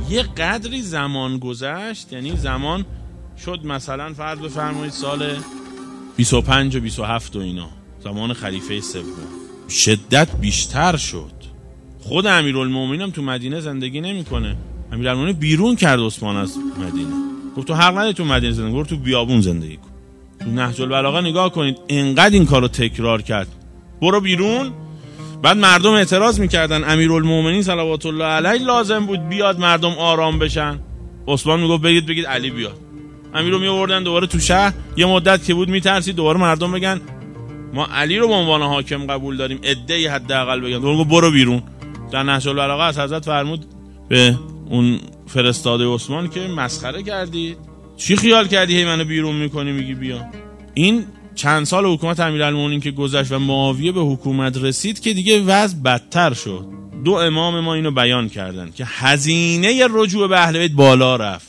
یه قدری زمان گذشت، یعنی زمان شد مثلا فرض بفرمایید سال 25 و 27 و اینا، زمان خلیفه سوم، شدت بیشتر شد. خود امیرالمومنین هم تو مدینه زندگی نمیکنه. امیرالمومنین بیرون کرد عثمان از مدینه، گفت تو حق نداری تو مدینه زندگی کن، تو بیابون زندگی کن. تو نهج البلاغه نگاه کنید، اینقدر این کارو تکرار کرد، برو بیرون. بعد مردم اعتراض میکردن، امیرالمومنین صلوات الله علیه لازم بود بیاد مردم آرام بشن. عثمان میگفت بگید علی بیاد. امیرو میآوردن دوباره تو شهر، یه مدت که بود میترسید دوباره مردم بگن ما علی رو به عنوان حاکم قبول داریم، عده‌ای حداقل بگن، دوباره برو بیرون. در نهج البلاغه از حضرت فرمود به اون فرستاده عثمان که مسخره کردی، چی خیال کردی هی منو بیرون میکنی میگی بیا. این چند سال حکومت امیرالمومنین که گذشت و معاویه به حکومت رسید که دیگه وضع بدتر شد. دو امام ما اینو بیان کردن که هزینه رجوع به اهل بیت بالا رفت.